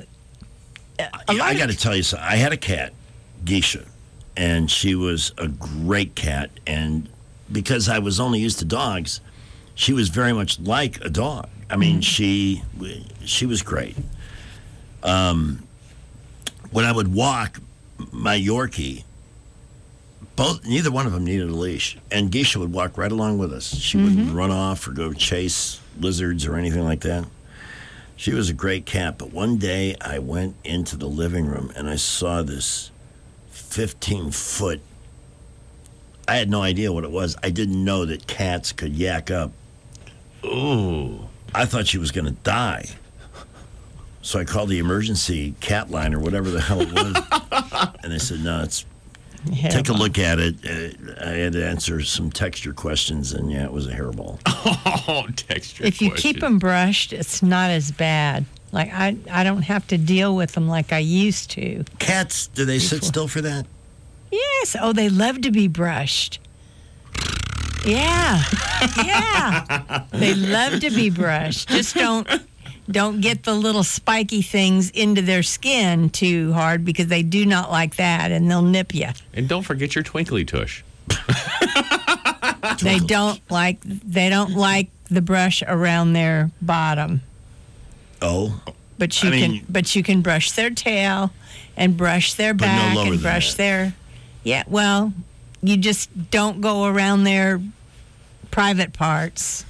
I got to tell you something. I had a cat, Geisha, and she was a great cat. And because I was only used to dogs, she was very much like a dog. I mean, she was great. When I would walk my Yorkie, neither one of them needed a leash, and Geisha would walk right along with us. She wouldn't run off or go chase lizards or anything like that. She was a great cat, but one day I went into the living room and I saw this 15-foot. I had no idea what it was. I didn't know that cats could yak up. Ooh. I thought she was going to die. So I called the emergency cat line or whatever the hell it was. And they said, no, take a look at it. I had to answer some texture questions, and yeah, it was a hairball.
Oh, texture
If you keep them brushed, it's not as bad. Like, I don't have to deal with them like I used to.
Cats, do they sit still for that?
Yes. Oh, they love to be brushed. Yeah. Yeah. They love to be brushed. Just don't get the little spiky things into their skin too hard because they do not like that and they'll nip you.
And don't forget your twinkly tush.
They don't like the brush around their bottom.
Oh.
But you can brush their tail and brush their back and brush their well, you just don't go around their private parts.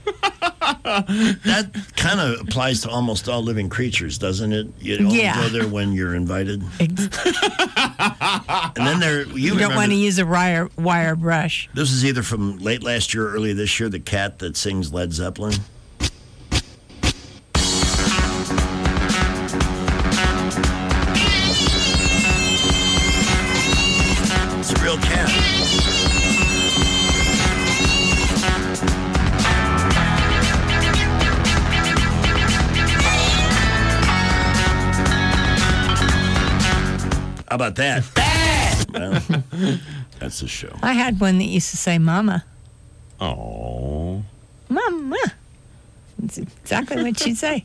That kind of applies to almost all living creatures, doesn't it? You only go there when you're invited. And then you
don't want to use a wire brush.
This is either from late last year or early this year, the cat that sings Led Zeppelin. It's a real cat. How about that? Well, that's the show.
I had one that used to say "Mama."
Oh.
Mama. That's exactly what she'd say.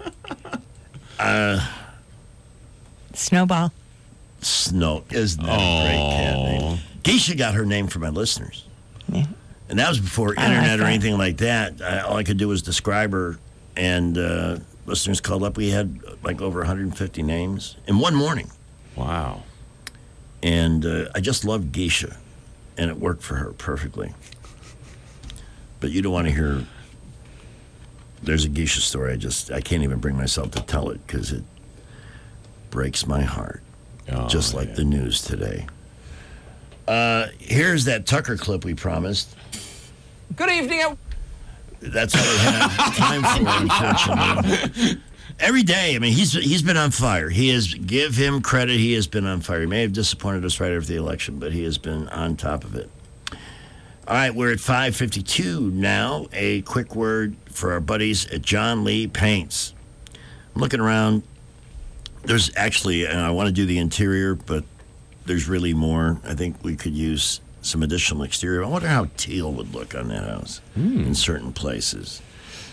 Snowball.
Snow. Isn't that a great cat name? Geisha got her name from my listeners.
Yeah.
And that was before internet or anything like that. All I could do was describe her, and listeners called up. We had like over 150 names in one morning.
Wow.
And I just loved Geisha, and it worked for her perfectly. But you don't want to hear... There's a Geisha story. I can't even bring myself to tell it because it breaks my heart. Just like the news today. Here's that Tucker clip we promised.
Good evening.
That's all I have time for, unfortunately. Every day, I mean, he's been on fire. Give him credit, he has been on fire. He may have disappointed us right after the election, but he has been on top of it. All right, we're at 5:52 now. A quick word for our buddies at John Lee Paints. I'm looking around. There's actually, and I want to do the interior, but there's really more. I think we could use some additional exterior. I wonder how teal would look on that house in certain places.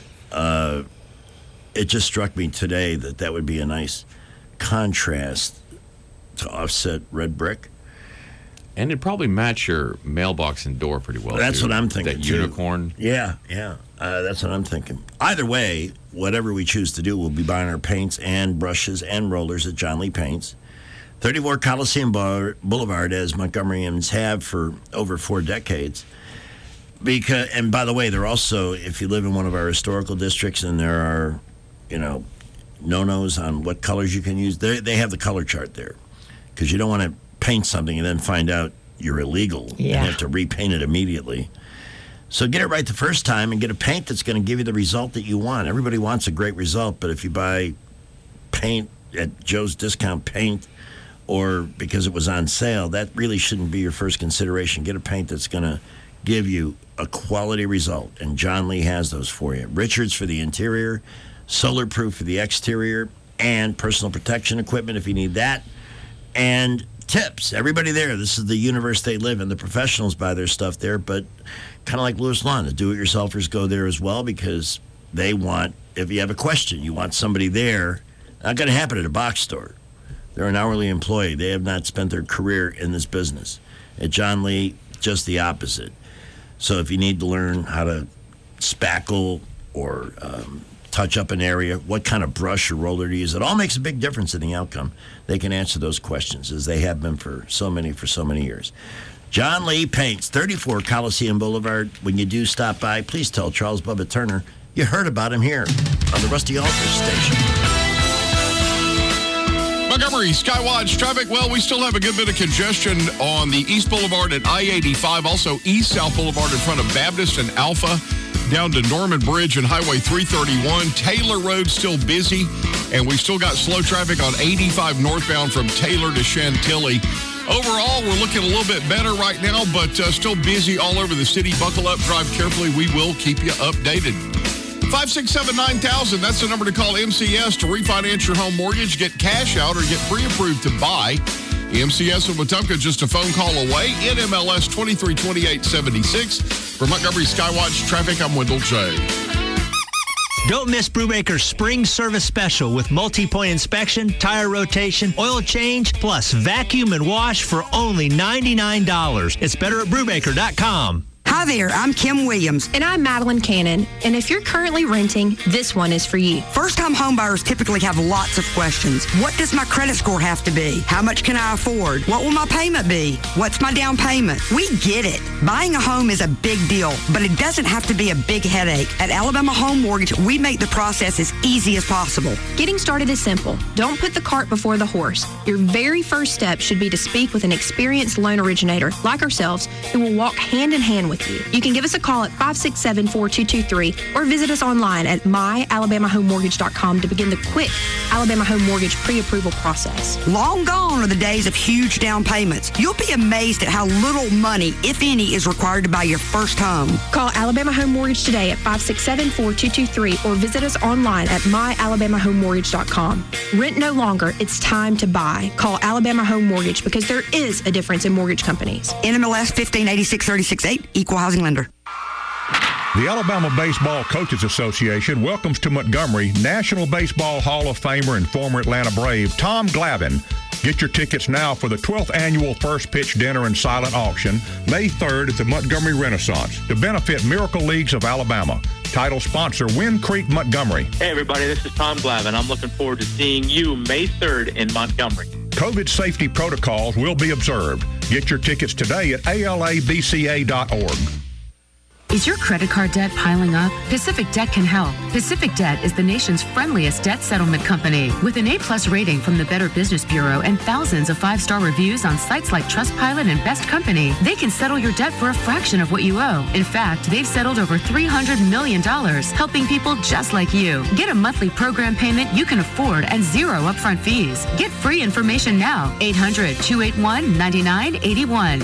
It just struck me today that would be a nice contrast to offset red brick.
And it'd probably match your mailbox and door pretty well.
That's what I'm thinking,
That
too.
unicorn.
Yeah. That's what I'm thinking. Either way, whatever we choose to do, we'll be buying our paints and brushes and rollers at John Lee Paints. 34 Coliseum Boulevard, as Montgomeryans have for over 4 decades. And by the way, they're also, if you live in one of our historical districts and there are, no-nos on what colors you can use, they have the color chart there. Because you don't want to paint something and then find out you're illegal and have to repaint it immediately. So get it right the first time and get a paint that's going to give you the result that you want. Everybody wants a great result, but if you buy paint at Joe's Discount Paint or because it was on sale, that really shouldn't be your first consideration. Get a paint that's going to give you a quality result, and John Lee has those for you. Richards for the interior, Solar Proof for the exterior, and personal protection equipment if you need that, and tips. Everybody there, this is the universe they live in. The professionals buy their stuff there, but kind of like Lewis Lawn, the do-it-yourselfers go there as well because they want, if you have a question, you want somebody there. Not going to happen at a box store. They're an hourly employee. They have not spent their career in this business. At John Lee, just the opposite. So if you need to learn how to spackle or touch up an area, what kind of brush or roller to use, it all makes a big difference in the outcome. They can answer those questions as they have been for so many years. John Lee Paints, 34 Coliseum Boulevard. When you do stop by, please tell Charles Bubba Turner you heard about him here on the Rusty Aldrich Station.
Montgomery Skywatch traffic. Well, we still have a good bit of congestion on the East Boulevard at I-85, also East-South Boulevard in front of Baptist and Alpha, down to Norman Bridge and Highway 331. Taylor Road still busy, and we've still got slow traffic on 85 northbound from Taylor to Chantilly. Overall, we're looking a little bit better right now, but still busy all over the city. Buckle up, drive carefully. We will keep you updated. 567-9000, that's the number to call MCS to refinance your home mortgage, get cash out, or get pre-approved to buy. MCS in Wetumpka, just a phone call away. NMLS 232876. For Montgomery Skywatch Traffic, I'm Wendell J.
Don't miss Brubaker's Spring Service Special with multi-point inspection, tire rotation, oil change, plus vacuum and wash for only $99. It's better at Brubaker.com.
Hi there, I'm Kim Williams.
And I'm Madeline Cannon. And if you're currently renting, this one is for you.
First-time homebuyers typically have lots of questions. What does my credit score have to be? How much can I afford? What will my payment be? What's my down payment? We get it. Buying a home is a big deal, but it doesn't have to be a big headache. At Alabama Home Mortgage, we make the process as easy as possible.
Getting started is simple. Don't put the cart before the horse. Your very first step should be to speak with an experienced loan originator like ourselves who will walk hand in hand with you. with you. You can give us a call at 567-4223 or visit us online at myalabamahomemortgage.com to begin the quick Alabama Home Mortgage pre-approval process.
Long gone are the days of huge down payments. You'll be amazed at how little money, if any, is required to buy your first home.
Call Alabama Home Mortgage today at 567-4223 or visit us online at myalabamahomemortgage.com. Rent no longer. It's time to buy. Call Alabama Home Mortgage because there is a difference in mortgage companies.
NMLS 1586368, Equal Housing Lender.
The Alabama Baseball Coaches Association welcomes to Montgomery National Baseball Hall of Famer and former Atlanta Brave Tom Glavine. Get your tickets now for the 12th annual First Pitch Dinner and Silent Auction, May 3rd at the Montgomery Renaissance, to benefit Miracle Leagues of Alabama. Title sponsor, Wind Creek Montgomery.
Hey everybody, this is Tom Glavine. I'm looking forward to seeing you May 3rd in Montgomery.
COVID safety protocols will be observed. Get your tickets today at alabca.org.
Is your credit card debt piling up? Pacific Debt can help. Pacific Debt is the nation's friendliest debt settlement company. With an A+ rating from the Better Business Bureau and thousands of 5-star reviews on sites like Trustpilot and Best Company, they can settle your debt for a fraction of what you owe. In fact, they've settled over $300 million, helping people just like you. Get a monthly program payment you can afford and zero upfront fees. Get free information now. 800-281-9981.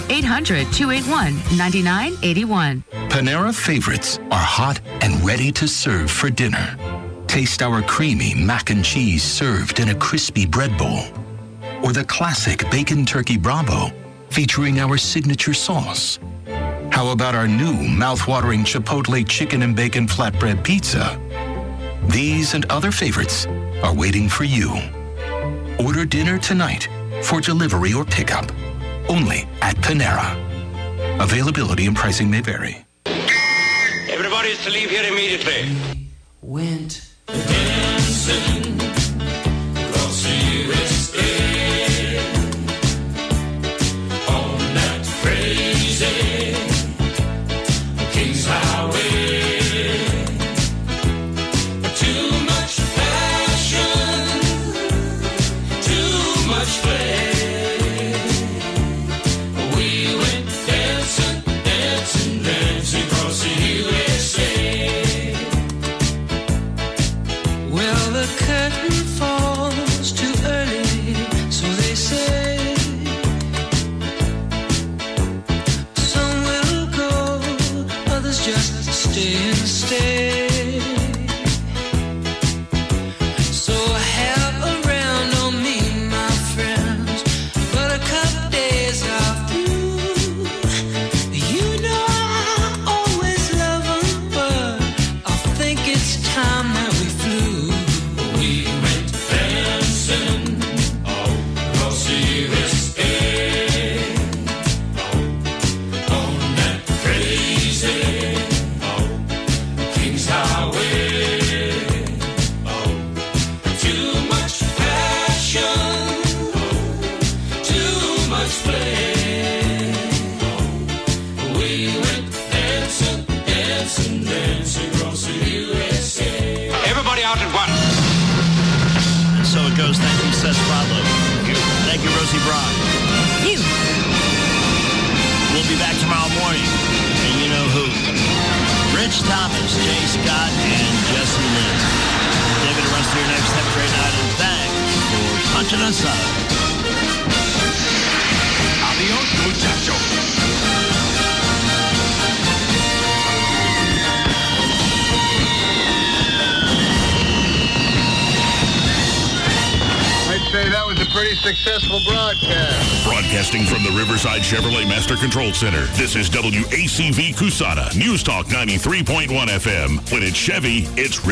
800-281-9981.
Panera favorites are hot and ready to serve for dinner. Taste our creamy mac and cheese served in a crispy bread bowl. Or the classic bacon turkey Bravo featuring our signature sauce. How about our new mouth-watering Chipotle chicken and bacon flatbread pizza? These and other favorites are waiting for you. Order dinner tonight for delivery or pickup. Only at Panera. Availability and pricing may vary.
Everybody is to leave here immediately.
Went dancing across the USA on that crazy King's Highway. Too much passion, too much play. We went dancing, dancing, dancing across the USA. Well, the curtain falls too early, so they say. Some will go, others just stay and stay. So have a round on me, my friends, but a couple days are through. You know I always love 'em, but I think it's time that we flew. We went dancing all across the USA on that crazy King's Highway. Too much passion, too much play. We went dancing, dancing, dancing across the USA.
Everybody out at once.
And so it goes. Thank you, Seth Bradlow. Thank you, Rosie Brock.
You.
We'll be back tomorrow morning. And you know who? Rich Thomas, Jay Scott, and Jesse Lynn. David, the rest of your next. Have a great night, and thanks for punching us up.
Adios, muchacho.
I'd say that was a pretty successful broadcast.
Broadcasting from the Riverside Chevrolet Master Control Center, this is WACV Cusana, News Talk 93.1 FM. When it's Chevy, it's